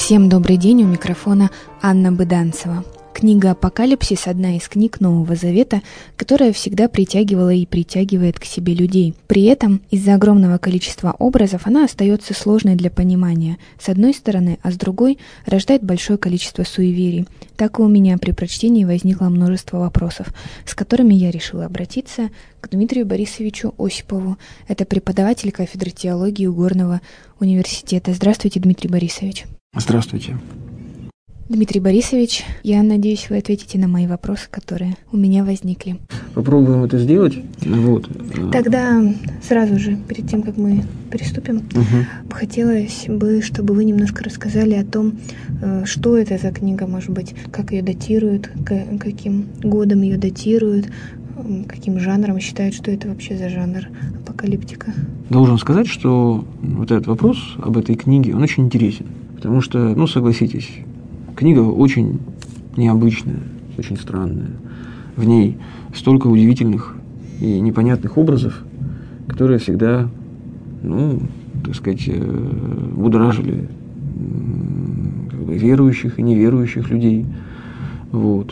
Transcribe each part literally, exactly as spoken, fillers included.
Всем добрый день, у микрофона Анна Быданцева. Книга «Апокалипсис» – одна из книг Нового Завета, которая всегда притягивала и притягивает к себе людей. При этом из-за огромного количества образов она остается сложной для понимания, с одной стороны, а с другой рождает большое количество суеверий. Так и у меня при прочтении возникло множество вопросов, с которыми я решила обратиться к Дмитрию Борисовичу Осипову. Это преподаватель кафедры теологии Угорного университета. Здравствуйте, Дмитрий Борисович. Здравствуйте. Дмитрий Борисович, я надеюсь, вы ответите на мои вопросы, которые у меня возникли. Попробуем это сделать. Вот. Тогда сразу же, перед тем, как мы приступим, угу. хотелось бы, чтобы вы немножко рассказали о том, что это за книга, может быть, как ее датируют, каким годом ее датируют, каким жанром считают, что это вообще за жанр апокалиптика. Должен сказать, что вот этот вопрос об этой книге, он очень интересен, потому что, ну, согласитесь, книга очень необычная, очень странная. В ней столько удивительных и непонятных образов, которые всегда, ну, так сказать, будоражили как бы верующих и неверующих людей. Вот.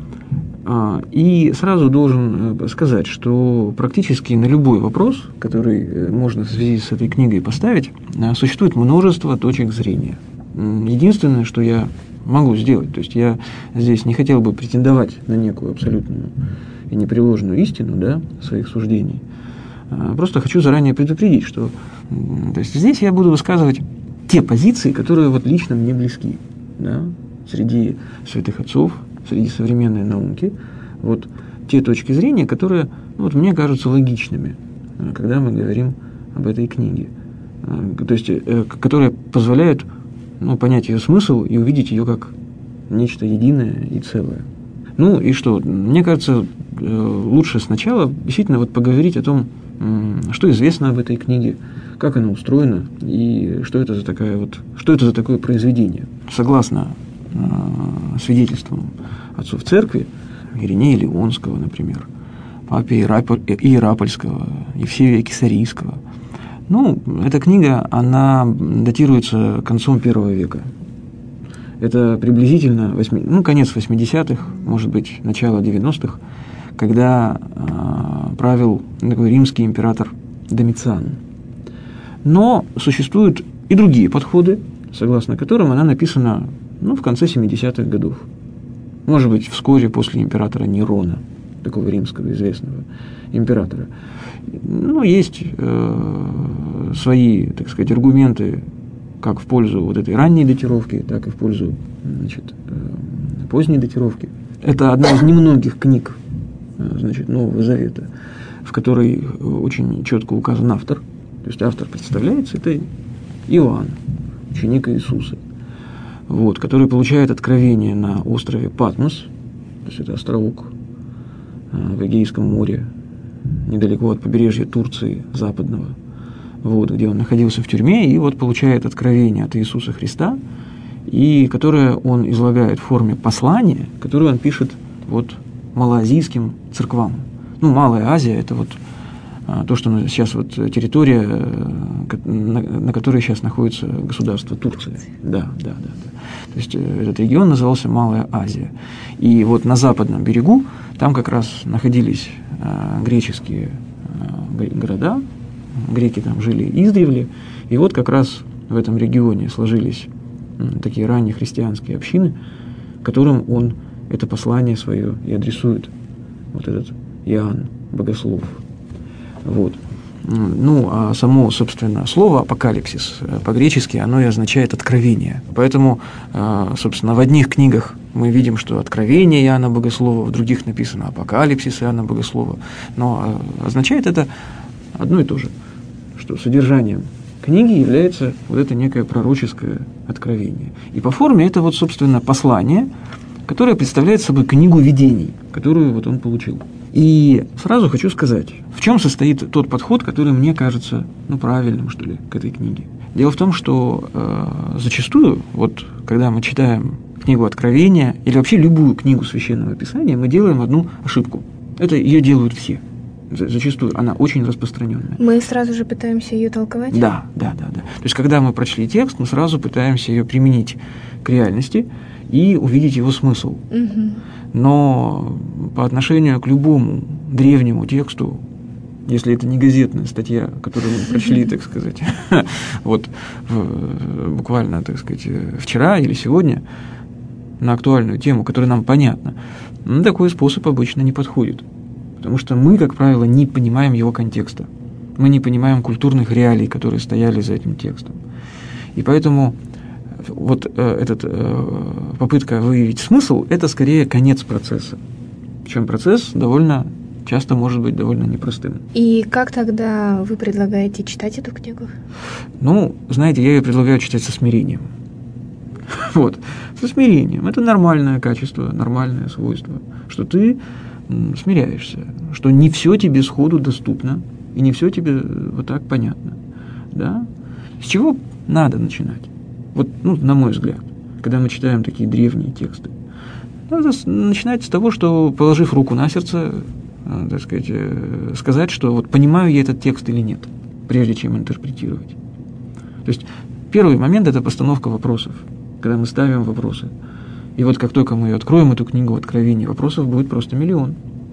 И сразу должен сказать, что практически на любой вопрос, который можно в связи с этой книгой поставить, существует множество точек зрения. Единственное, что я могу сделать, то есть я здесь не хотел бы претендовать на некую абсолютную и непреложную истину, да, своих суждений. Просто хочу заранее предупредить, что то есть здесь я буду высказывать те позиции, которые вот лично мне близки, да, среди святых отцов, среди современной науки, вот те точки зрения, которые, ну, вот, мне кажутся логичными, когда мы говорим об этой книге, то есть которые позволяют, ну, понять ее смысл и увидеть ее как нечто единое и целое. Ну и что? Мне кажется, лучше сначала действительно вот поговорить о том, что известно об этой книге, как она устроена и что это за такая вот, что это за такое произведение. Согласно э, свидетельствам отцов церкви, Иринея Леонского, например, папы Иерапольского, Евсевия Кесарийского, ну, эта книга, она датируется концом первого века. Это приблизительно восьми, ну, конец восьмидесятых, может быть, начало девяностых, когда э, правил такой римский император Домициан. Но существуют и другие подходы, согласно которым она написана, ну, в конце семидесятых годов. Может быть, вскоре после императора Нерона, такого римского известного императора. Ну, есть э, свои, так сказать, аргументы как в пользу вот этой ранней датировки, так и в пользу, значит, э, поздней датировки. Это одна из немногих книг, э, значит, Нового Завета, в которой очень четко указан автор. То есть автор представляется, это Иоанн, ученик Иисуса, вот, который получает откровение на острове Патмос, то есть это островок э, в Эгейском море, недалеко от побережья Турции западного, вот, где он находился в тюрьме, и вот получает откровение от Иисуса Христа, и которое он излагает в форме послания, которое он пишет вот малоазийским церквам. Ну, Малая Азия – это вот а, то, что сейчас вот территория, на, на которой сейчас находится государство Турция. Да, да, да, да. То есть этот регион назывался Малая Азия. И вот на западном берегу там как раз находились а, греческие а, города, греки там жили издревле, и вот как раз в этом регионе сложились м, такие ранние христианские общины, которым он это послание свое и адресует, вот этот Иоанн Богослов. Вот. Ну, а само, собственно, слово «апокалипсис» по-гречески, оно и означает «откровение». Поэтому, собственно, в одних книгах мы видим, что «откровение» Иоанна Богослова, в других написано «апокалипсис» Иоанна Богослова. Но означает это одно и то же, что содержанием книги является вот это некое пророческое откровение. И по форме это вот, собственно, послание, которое представляет собой книгу видений, которую вот он получил. И сразу хочу сказать, в чем состоит тот подход, который мне кажется, ну, правильным, что ли, к этой книге. Дело в том, что э, зачастую, вот, когда мы читаем книгу Откровения или вообще любую книгу Священного Писания, мы делаем одну ошибку. Это ее делают все. зачастую она очень распространенная. Мы сразу же пытаемся ее толковать? Да, да, да, да. То есть, когда мы прочли текст, мы сразу пытаемся ее применить к реальности и увидеть его смысл. Угу. Но по отношению к любому древнему тексту, если это не газетная статья, которую мы прочли, так сказать, вот буквально, так сказать, вчера или сегодня, на актуальную тему, которая нам понятна, ну, такой способ обычно не подходит. Потому что мы, как правило, не понимаем его контекста. Мы не понимаем культурных реалий, которые стояли за этим текстом. И поэтому вот э, эта э, попытка выявить смысл – это скорее конец процесса. Причем процесс довольно часто может быть довольно непростым. И как тогда вы предлагаете читать эту книгу? Ну, знаете, я ее предлагаю читать со смирением. Вот, со смирением. Это нормальное качество, нормальное свойство, что ты смиряешься, что не все тебе сходу доступно, и не все тебе вот так понятно. Да? С чего надо начинать? Вот, ну, на мой взгляд, когда мы читаем такие древние тексты, надо начинать с того, что, положив руку на сердце, так сказать, сказать, что вот понимаю я этот текст или нет, прежде чем интерпретировать. То есть первый момент – это постановка вопросов, когда мы ставим вопросы. И вот как только мы откроем эту книгу Откровений, вопросов будет просто миллион.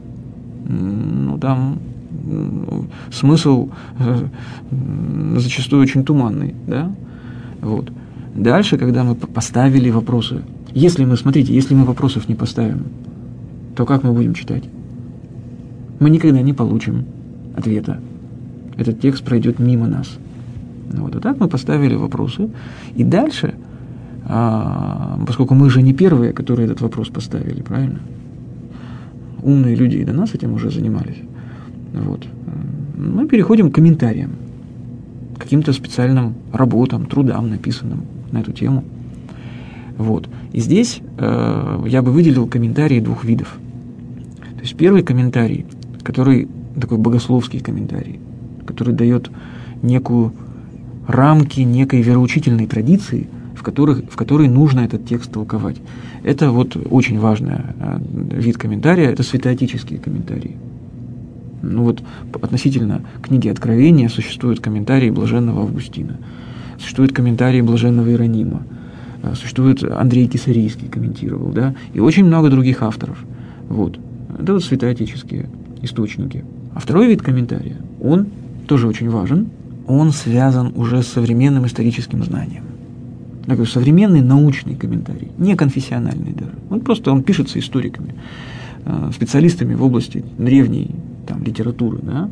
Ну, там ну, смысл э, зачастую очень туманный, да? Вот. Дальше, когда мы поставили вопросы, если мы, смотрите, если мы вопросов не поставим, то как мы будем читать? Мы никогда не получим ответа. Этот текст пройдет мимо нас. Вот. А так мы поставили вопросы, и дальше, а, поскольку мы же не первые, которые этот вопрос поставили, правильно? Умные люди и до нас этим уже занимались. Вот. Мы переходим к комментариям, к каким-то специальным работам, трудам, написанным на эту тему. Вот. И здесь э, я бы выделил комментарии двух видов. То есть первый комментарий, который такой богословский комментарий, который дает некую рамки некой вероучительной традиции, в, которых, в которой нужно этот текст толковать. Это вот очень важный вид комментария, это святоотеческие комментарии. Ну вот относительно книги Откровения существуют комментарии блаженного Августина, существуют комментарии блаженного Иеронима, существует Андрей Кесарийский комментировал, да, и очень много других авторов. Вот. Это вот святоотеческие источники. А второй вид комментария, он тоже очень важен, он связан уже с современным историческим знанием. Такой современный научный комментарий, не конфессиональный даже. Он просто он пишется историками, специалистами в области древней там, литературы. Да?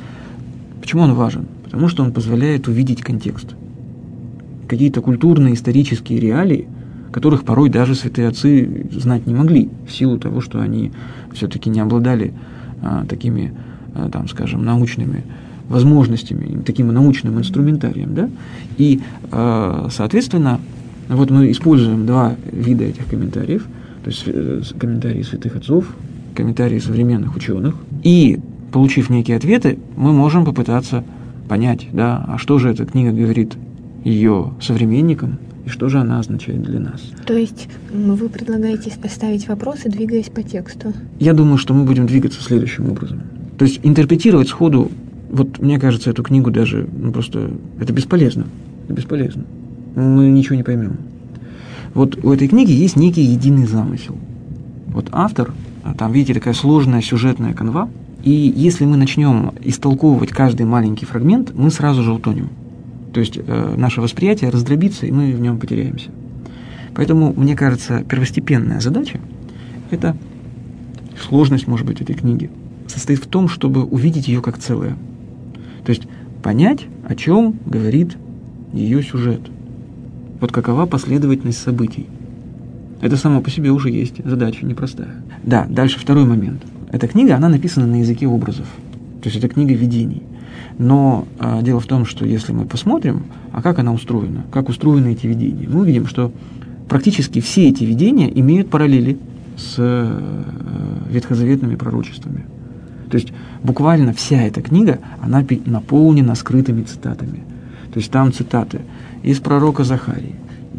Почему он важен? Потому что он позволяет увидеть контекст. Какие-то культурные, исторические реалии, которых порой даже святые отцы знать не могли, в силу того, что они все-таки не обладали а, такими, а, там, скажем, научными возможностями, таким научным инструментарием, да, и, э, соответственно, вот мы используем два вида этих комментариев, то есть э, комментарии святых отцов, комментарии современных ученых, и, получив некие ответы, мы можем попытаться понять, да, а что же эта книга говорит ее современникам, и что же она означает для нас. То есть вы предлагаете поставить вопросы, двигаясь по тексту? Я думаю, что мы будем двигаться следующим образом. То есть интерпретировать сходу, вот мне кажется, эту книгу даже, ну просто, это бесполезно, это бесполезно. Мы ничего не поймем. Вот у этой книги есть некий единый замысел. Вот автор, там, видите, такая сложная сюжетная канва, и если мы начнем истолковывать каждый маленький фрагмент, мы сразу же утонем. То есть э, наше восприятие раздробится, и мы в нем потеряемся. Поэтому, мне кажется, первостепенная задача – это сложность, может быть, этой книги, состоит в том, чтобы увидеть ее как целое. То есть понять, о чем говорит ее сюжет. Вот какова последовательность событий. Это само по себе уже есть задача непростая. Да, дальше второй момент. Эта книга, она написана на языке образов. То есть это книга видений. Но а, дело в том, что если мы посмотрим, а как она устроена, как устроены эти видения, мы увидим, что практически все эти видения имеют параллели с э, ветхозаветными пророчествами. То есть буквально вся эта книга, она наполнена скрытыми цитатами. То есть там цитаты из пророка Захарии,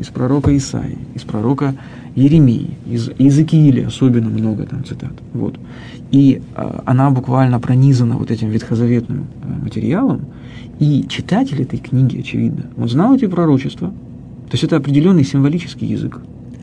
из пророка Исаии, из пророка Иеремии, из Иезекииля особенно много там цитат. Вот. И а, она буквально пронизана вот этим ветхозаветным а, материалом, и читатель этой книги, очевидно, он знал эти пророчества, то есть это определенный символический язык.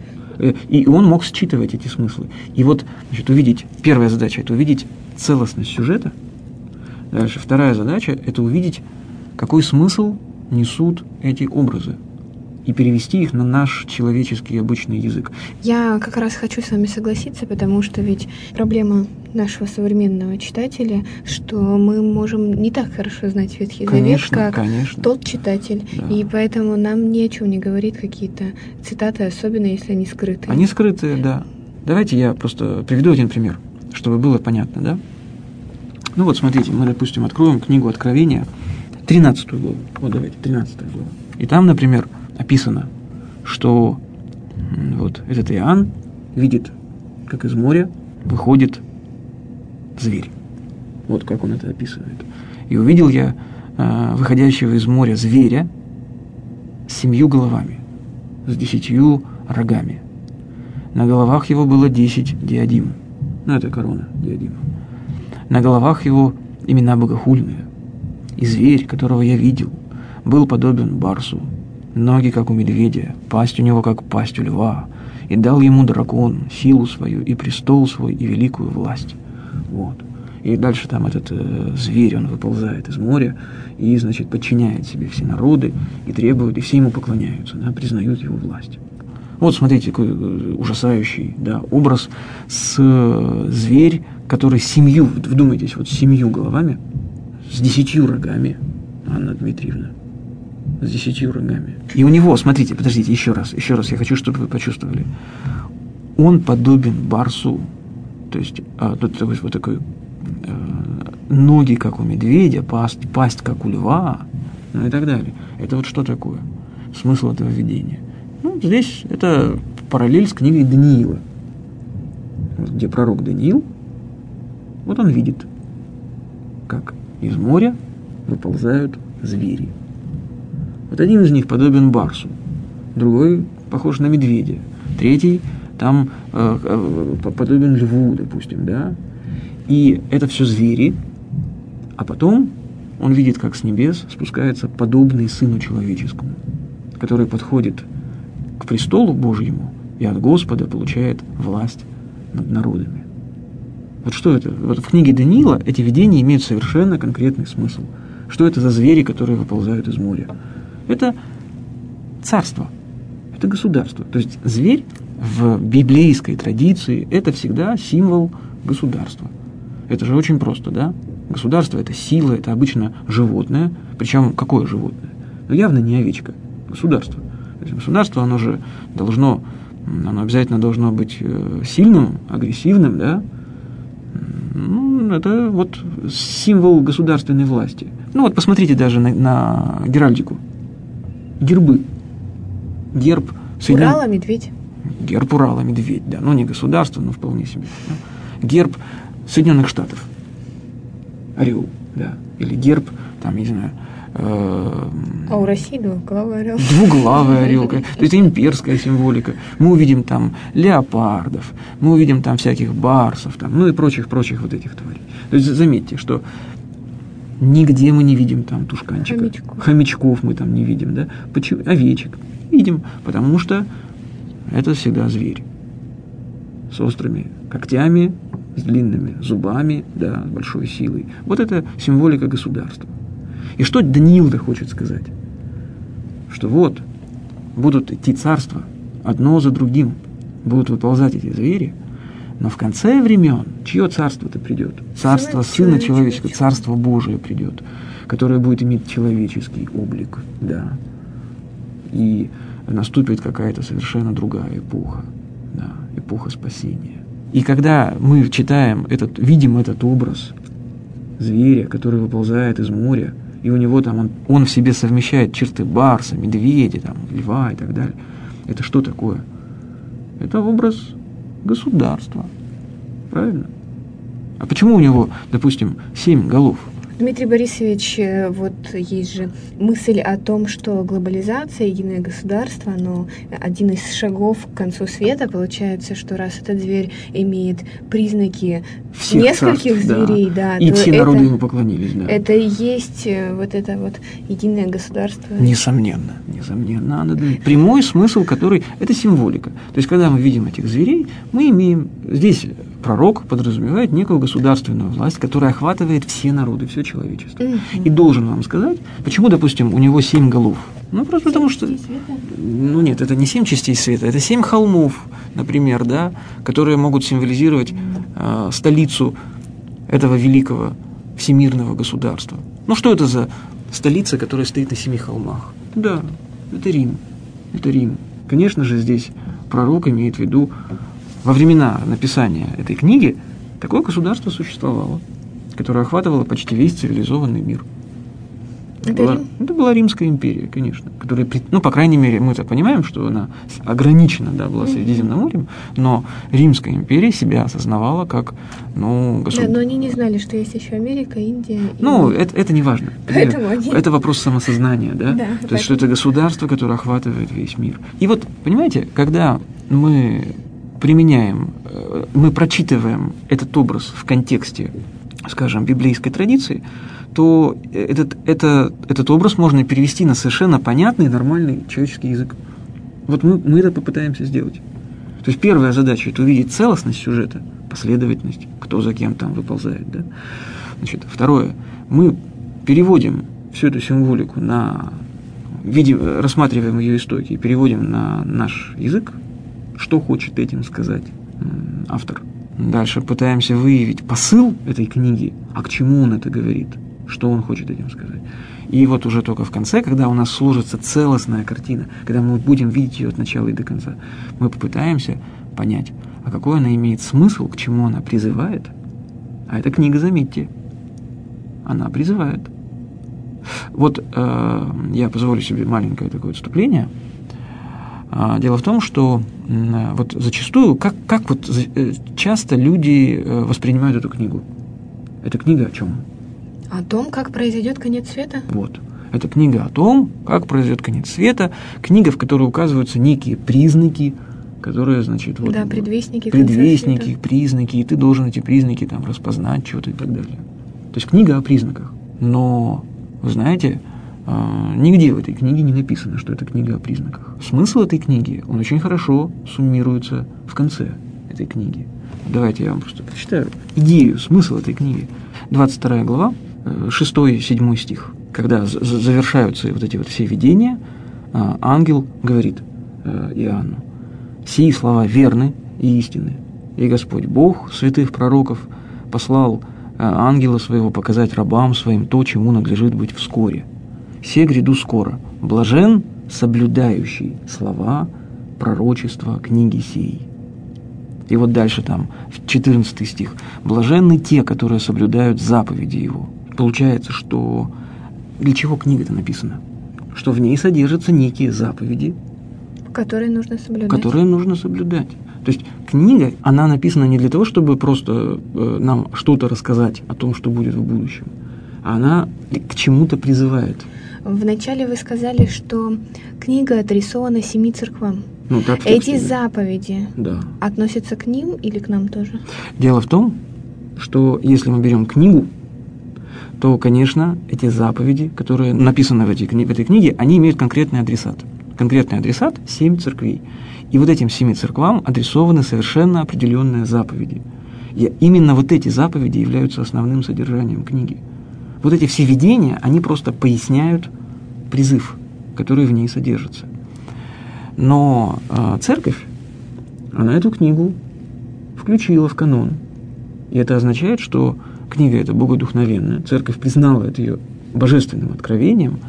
И он мог считывать эти смыслы. И вот, значит, увидеть, первая задача – это увидеть целостность сюжета. Дальше, вторая задача – это увидеть, какой смысл несут эти образы, и перевести их на наш человеческий обычный язык. Я как раз хочу с вами согласиться, потому что ведь проблема нашего современного читателя, что мы можем не так хорошо знать Ветхий конечно, Завет, как конечно. тот читатель, да. И поэтому нам ни о чем не говорит какие-то цитаты, особенно если они скрытые. Они скрытые, да. Давайте я просто приведу один пример, чтобы было понятно, да? Ну вот, смотрите, мы, допустим, откроем книгу Откровения, тринадцатую главу. Вот давайте, тринадцатая глава. И там, например, описано, что вот этот Иоанн видит, как из моря выходит зверь. Вот как он это описывает. И увидел я э, выходящего из моря зверя с семью головами, с десятью рогами. На головах его было десять диадим. Ну, это корона диадима. На головах его имена богохульные. И зверь, которого я видел, был подобен барсу, ноги, как у медведя, пасть у него, как пасть у льва, и дал ему дракон силу свою, и престол свой, и великую власть. Вот. И дальше там этот э, зверь, он выползает из моря, и, значит, подчиняет себе все народы, и требует, и все ему поклоняются, да, признают его власть. Вот, смотрите, какой ужасающий, да, образ с э, зверь, который семью, вдумайтесь, вот с семью головами, с десятью рогами, Анна Дмитриевна, с десятью рогами. И у него, смотрите, подождите, еще раз, еще раз, я хочу, чтобы вы почувствовали. Он подобен барсу, то есть а, тут вот такой а, ноги, как у медведя, пасть, пасть, как у льва, ну и так далее. Это вот что такое? Смысл этого видения. Ну, здесь это параллель с книгой Даниила, где пророк Даниил, вот он видит, как из моря выползают звери. Вот один из них подобен барсу, другой похож на медведя, третий там э, э, подобен льву, допустим, да. И это все звери, а потом он видит, как с небес спускается подобный Сыну Человеческому, который подходит к престолу Божьему и от Господа получает власть над народами. Вот что это? Вот в книге Даниила эти видения имеют совершенно конкретный смысл. Что это за звери, которые выползают из моря? Это царство, это государство. То есть зверь в библейской традиции – это всегда символ государства. Это же очень просто, да? Государство – это сила, это обычно животное. Причем какое животное? Ну, явно не овечка. Государство. То есть государство, оно же должно, оно обязательно должно быть сильным, агрессивным, да? Ну, это вот символ государственной власти. Ну, вот посмотрите даже на, на геральдику. Гербы. Герб Соединен... Урала, медведь. Герб Урала, медведь, да. Ну, не государство, но вполне себе. Да. Герб Соединенных Штатов. Орел, да. Или герб, там, не знаю... Э... А у России двуглавый орел. Двуглавый орел. То есть имперская символика. Мы увидим там леопардов, мы увидим там всяких барсов, там, ну и прочих-прочих вот этих тварей. То есть заметьте, что нигде мы не видим там тушканчика. Хомячков. Хомячков мы там не видим, да? Почему? Овечек. Видим, потому что это всегда зверь. С острыми когтями, с длинными зубами, да, с большой силой. Вот это символика государства. И что Даниил-то хочет сказать? Что вот, будут идти царства, одно за другим, будут выползать эти звери, но в конце времен чье царство-то придет? Царство Сына Человеческого, Царство Божие придет, которое будет иметь человеческий облик, да. И наступит какая-то совершенно другая эпоха, да, эпоха спасения. И когда мы читаем этот, видим этот образ зверя, который выползает из моря, и у него там, он, он в себе совмещает черты барса, медведя, там, льва и так далее. Это что такое? Это образ государства. Правильно? А почему у него, допустим, семь голов? Дмитрий Борисович, вот есть же мысль о том, что глобализация, единое государство, оно один из шагов к концу света. Получается, что раз этот зверь имеет признаки всех нескольких царств, зверей, да, да, и то все это, народы ему поклонились, да. Это и есть вот это вот единое государство. Несомненно, несомненно. Надо думать. Прямой смысл, который – это символика. То есть, когда мы видим этих зверей, мы имеем здесь пророк подразумевает некую государственную власть, которая охватывает все народы, все человечество. Mm-hmm. И должен вам сказать, почему, допустим, у него семь голов. Ну, просто потому что… Ну, нет, это не семь частей света, это семь холмов, например, да, которые могут символизировать э, столицу этого великого всемирного государства. Ну, что это за столица, которая стоит на семи холмах? Да, это Рим. Это Рим. Конечно же, здесь пророк имеет в виду, во времена написания этой книги такое государство существовало, которое охватывало почти весь цивилизованный мир. Это, была, это была Римская империя, конечно, которая, ну, по крайней мере, мы-то понимаем, что она ограничена, да, была Средиземноморьем, но Римская империя себя осознавала как, ну, государство. Да, но они не знали, что есть еще Америка, Индия. И... Ну, это, это не важно. Поэтому они... Это вопрос самосознания, да? Да, То поэтому... есть, что это государство, которое охватывает весь мир. И вот, понимаете, когда мы применяем, мы прочитываем этот образ в контексте, скажем, библейской традиции, то этот, это, этот образ можно перевести на совершенно понятный, нормальный человеческий язык. Вот мы, мы это попытаемся сделать. То есть первая задача – это увидеть целостность сюжета, последовательность, кто за кем там выползает. Да? Значит, второе – мы переводим всю эту символику на… Видим, рассматриваем ее истоки и переводим на наш язык, что хочет этим сказать автор. Дальше пытаемся выявить посыл этой книги, а к чему он это говорит, что он хочет этим сказать. И вот уже только в конце, когда у нас сложится целостная картина, когда мы будем видеть ее от начала и до конца, мы попытаемся понять, а какой она имеет смысл, к чему она призывает. А эта книга, заметьте, она призывает. Вот э, я позволю себе маленькое такое отступление. Дело в том, что вот зачастую, как, как вот часто люди воспринимают эту книгу? Эта книга о чем? О том, как произойдет конец света? Вот. Это книга о том, как произойдет конец света, книга, в которой указываются некие признаки, которые, значит, вот, да, предвестники, предвестники, признаки, и ты должен эти признаки там распознать, что-то и так далее. То есть книга о признаках. Но, вы знаете, нигде в этой книге не написано, что это книга о признаках. Смысл этой книги, он очень хорошо суммируется в конце этой книги. Давайте я вам просто прочитаю идею, смысл этой книги. двадцать вторая глава, шестой-седьмой стих. Когда завершаются вот эти вот все видения, ангел говорит Иоанну: «Сии слова верны и истинны, и Господь Бог святых пророков послал ангела своего показать рабам своим то, чему надлежит быть вскоре. Се гряду скоро, блажен соблюдающий слова пророчества книги сей». И вот дальше там, четырнадцатый стих. «Блаженны те, которые соблюдают заповеди его». Получается, что для чего книга-то написана? Что в ней содержатся некие заповеди, которые нужно соблюдать. Которые нужно соблюдать. То есть книга, она написана не для того, чтобы просто э, нам что-то рассказать о том, что будет в будущем, а она к чему-то призывает. Вначале вы сказали, что книга адресована семи церквам. Ну, так, Эти заповеди да. относятся к ним или к нам тоже? Дело в том, что если мы берем книгу, то, конечно, эти заповеди, которые написаны в, эти, в этой книге, они имеют конкретный адресат. Конкретный адресат – семь церквей. И вот этим семи церквам адресованы совершенно определенные заповеди. И именно вот эти заповеди являются основным содержанием книги. Вот эти все видения, они просто поясняют призыв, который в ней содержится. Но э, церковь, она эту книгу включила в канон. И это означает, что книга эта богодухновенная, церковь признала это ее божественным откровением,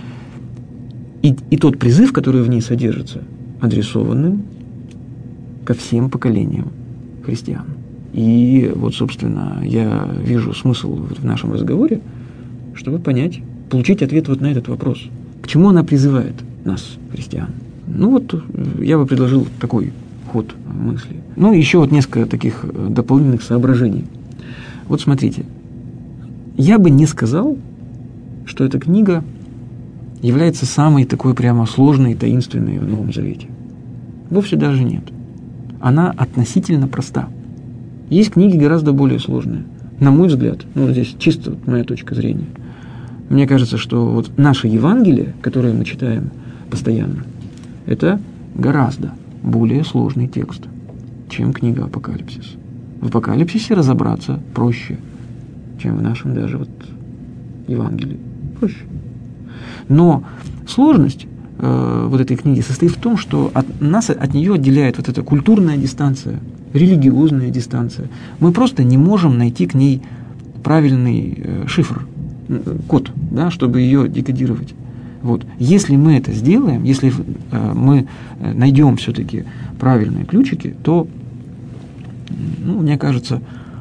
и, и тот призыв, который в ней содержится, адресованным ко всем поколениям христиан. И вот, собственно, я вижу смысл в нашем разговоре, чтобы понять, получить ответ вот на этот вопрос. К чему она призывает нас, христиан? Ну вот, я бы предложил такой ход мысли. Ну, еще вот несколько таких дополнительных соображений. Вот смотрите, я бы не сказал, что эта книга является самой такой прямо сложной и таинственной в Новом Завете. Вовсе даже нет. Она относительно проста. Есть книги гораздо более сложные. На мой взгляд, ну, здесь чисто вот моя точка зрения. Мне кажется, что вот наше Евангелие, которое мы читаем постоянно, это гораздо более сложный текст, чем книга «Апокалипсис». В «Апокалипсисе» разобраться проще, чем в нашем даже вот Евангелии. Проще. Но сложность э, вот этой книги состоит в том, что от нас, от нее отделяет вот эта культурная дистанция, религиозная дистанция. Мы просто не можем найти к ней правильный э, шифр, э, код, да, чтобы ее декодировать. Вот. Если мы это сделаем, если э, мы найдем все-таки правильные ключики, то, ну, мне кажется,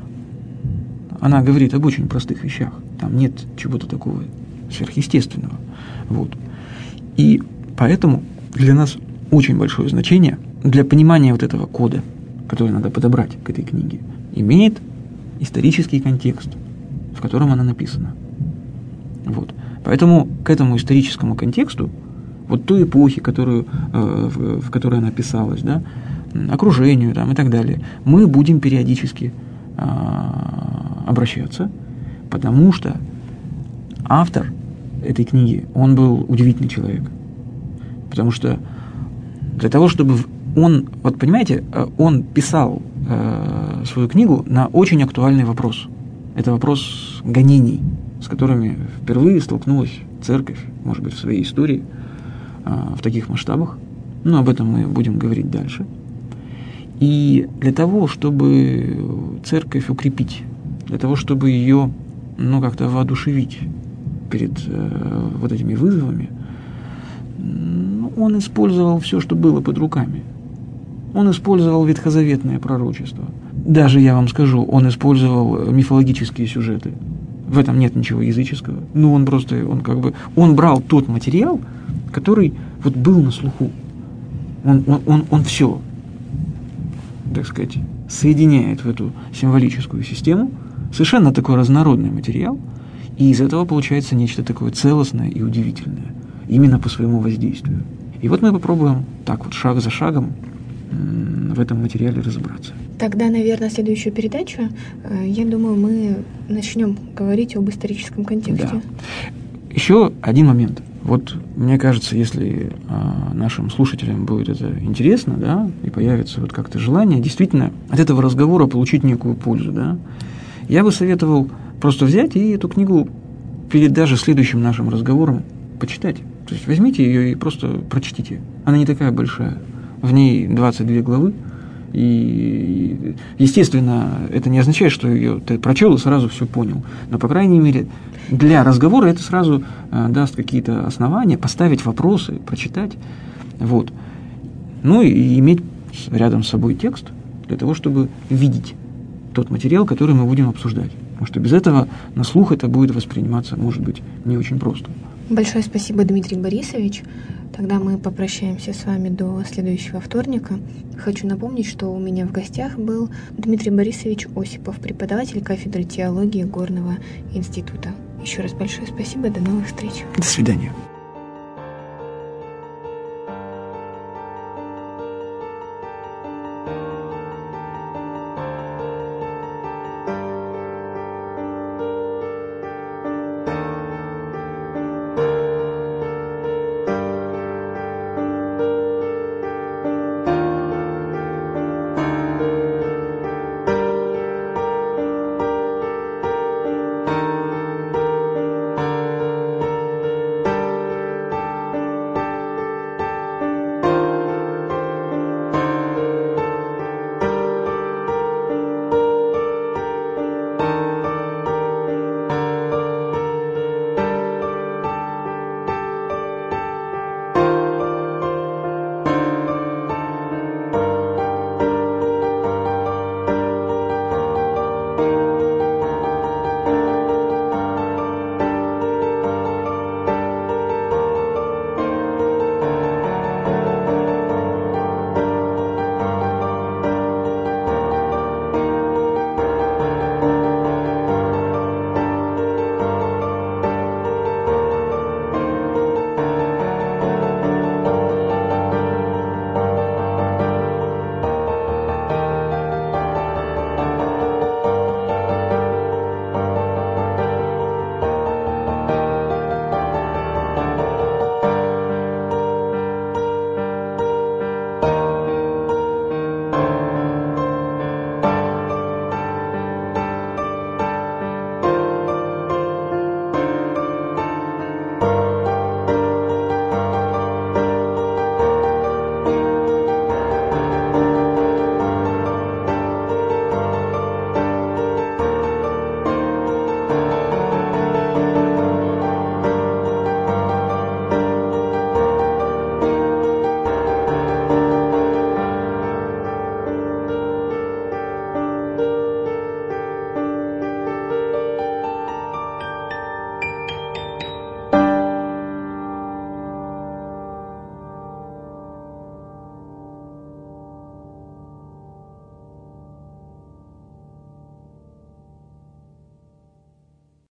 она говорит об очень простых вещах. Там нет чего-то такого сверхъестественного. Вот. И поэтому для нас очень большое значение для понимания вот этого кода, который надо подобрать к этой книге, имеет исторический контекст, в котором она написана. Вот. Поэтому к этому историческому контексту, вот той эпохи, которую, э, в, в которой она писалась, да, окружению там, и так далее, мы будем периодически э, обращаться, потому что автор этой книги, он был удивительный человек. Потому что для того, чтобы он, вот понимаете, он писал э, свою книгу на очень актуальный вопрос. Это вопрос гонений, с которыми впервые столкнулась церковь, может быть, в своей истории, э, в таких масштабах. Но об этом мы будем говорить дальше. И для того, чтобы церковь укрепить, для того, чтобы ее, ну, как-то воодушевить перед э, вот этими вызовами, ну, он использовал все, что было под руками. Он использовал ветхозаветное пророчество. Даже, я вам скажу, он использовал мифологические сюжеты. В этом нет ничего языческого. Ну, он просто, он как бы, он брал тот материал, который вот был на слуху. Он, он, он, он все, так сказать, соединяет в эту символическую систему, совершенно такой разнородный материал, и из этого получается нечто такое целостное и удивительное, именно по своему воздействию. И вот мы попробуем так вот шаг за шагом в этом материале разобраться. Тогда, наверное, следующую передачу, я думаю, мы начнем говорить об историческом контексте. Да. Еще один момент. Вот мне кажется, если а, нашим слушателям будет это интересно, да, и появится вот как-то желание действительно от этого разговора получить некую пользу, да, я бы советовал просто взять и эту книгу перед даже следующим нашим разговором почитать. То есть возьмите ее и просто прочтите. Она не такая большая. В ней двадцать две главы. И, естественно, это не означает, что ее ты прочел и сразу все понял. Но, по крайней мере, для разговора это сразу э, даст какие-то основания, поставить вопросы, прочитать. Вот. Ну и иметь рядом с собой текст для того, чтобы видеть тот материал, который мы будем обсуждать. Потому что без этого на слух это будет восприниматься, может быть, не очень просто. Большое спасибо, Дмитрий Борисович. Тогда мы попрощаемся с вами до следующего вторника. Хочу напомнить, что у меня в гостях был Дмитрий Борисович Осипов, преподаватель кафедры теологии Горного института. Еще раз большое спасибо, до новых встреч. До свидания.